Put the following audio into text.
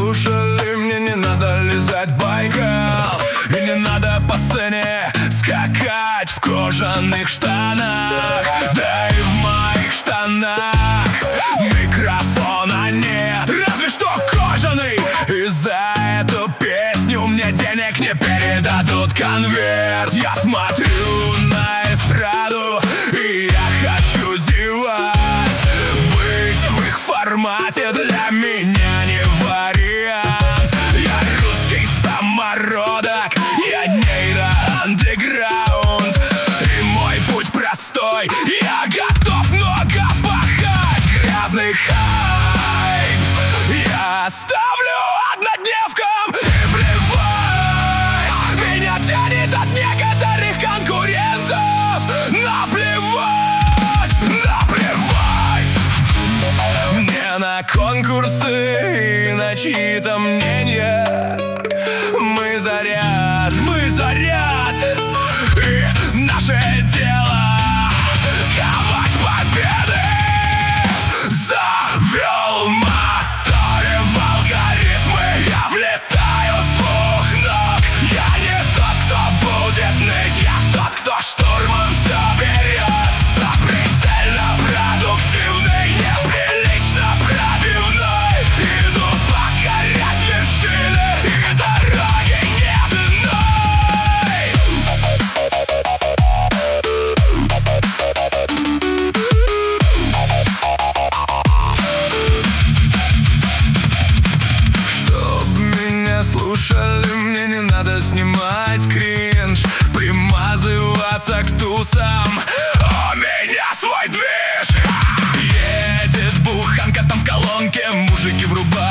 слушали, мне не надо лизать Байкал. И не надо по сцене скакать в кожаных штанах. Да и в моих штанах микрофона нет, разве что кожаный. И за эту песню мне денег не передадут конверт. Я смотрю на эстраду, и я хочу зевать. Быть в их формате для меня не вариант. Я русский самородок, я нейро андеграунд. И мой путь простой, я готов много пахать. Грязный хайп я оставлю однодневкам. И плевать, меня тянет от некоторых конкурентов. Наплевать, наплевать мне на конкурсы и на чьи-то мнения. Мы заряд, и наше дело ковать победы. Завел моторы в алгоритмы, я влетаю с двух ног. Я не тот, кто будет ныть, я тот, кто штурмом все берет. Запредельно продуктивный, неприлично пробивной. Иду покорять вершины, и дороги нет иной. Чтоб меня слушали, мне не надо снимать кринж, примазываться к тусам. У меня свой движ. Едет буханка, там в колонке мужики врубают